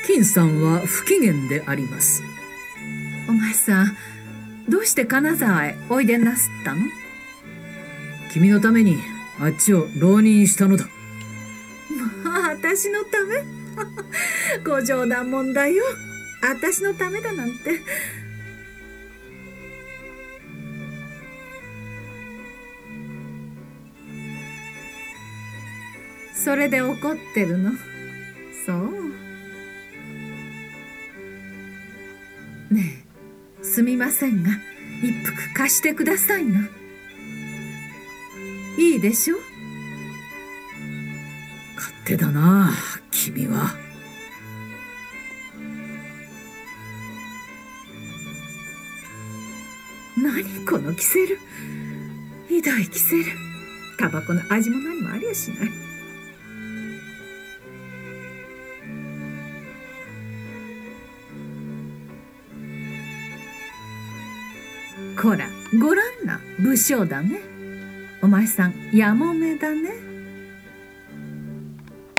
金さんは不機嫌であります。 お前さん、どうして金沢へおいでなすったの？ 君のためにあっちを浪人したのだ。 まあ、私のためご冗談もんだよ。私のためだなんて。それで怒ってるの？そう。ねえ、すみませんが、一服貸してくださいな。いいでしょ？ 勝手だな、君は。 何このキセル。ひどいキセル。タバコの味も何もありゃしない。こら、ごらんな、武将だね。お前さん、やもめだね。